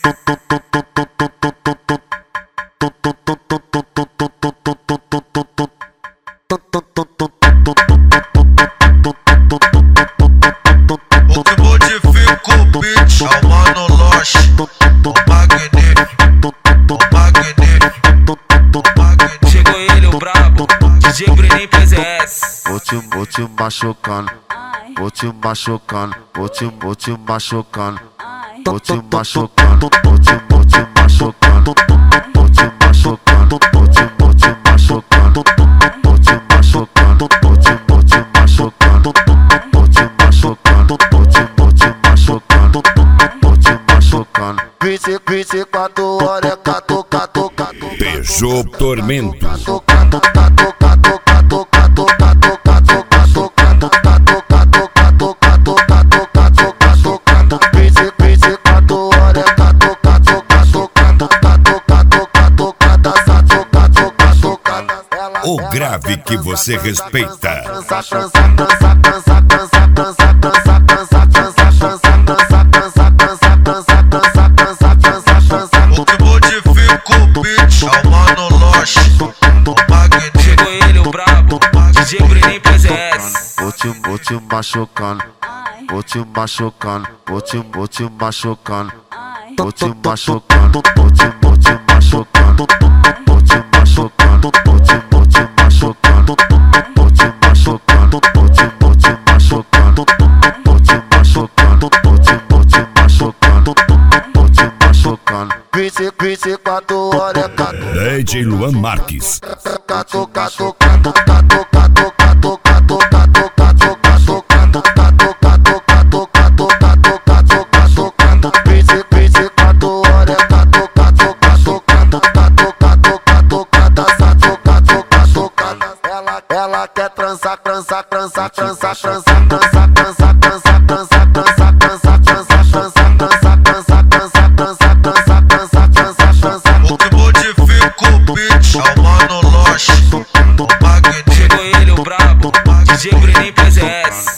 O que modifica o beat é o Mano Loche, o magnífico, Chegou ele, o brabo, DJ Bruninho PZS. Vou te machucando, vou te machucando, vou te machucando, vou te machucando, vou te machucando, vou te machucando, vou te machucando, vou te machucando, vou te machucando, vou te machucando, vou te machucando, vou te machucando. 24 horas, cato. Peugeot Tormento. O grave que você respeita. O que modifica o beat é o Mano Loche, o magnífico. Chegou ele, o brabo, DJ Bruninho PZS. Vou te machucando, vou te machucando, vou te machucando, vou te machucando, vou te machucando, vou te machucando, vou te machucando, vou te machucando, vou te machucando, vou te machucando, vou te machucando, vou te machucando. 24 horas, DJ Luan Marques. Ela quer transar, O que modifica o beat é o Mano Loche, o magnífico. Chegou ele, o brabo, DJ Bruninho PZS.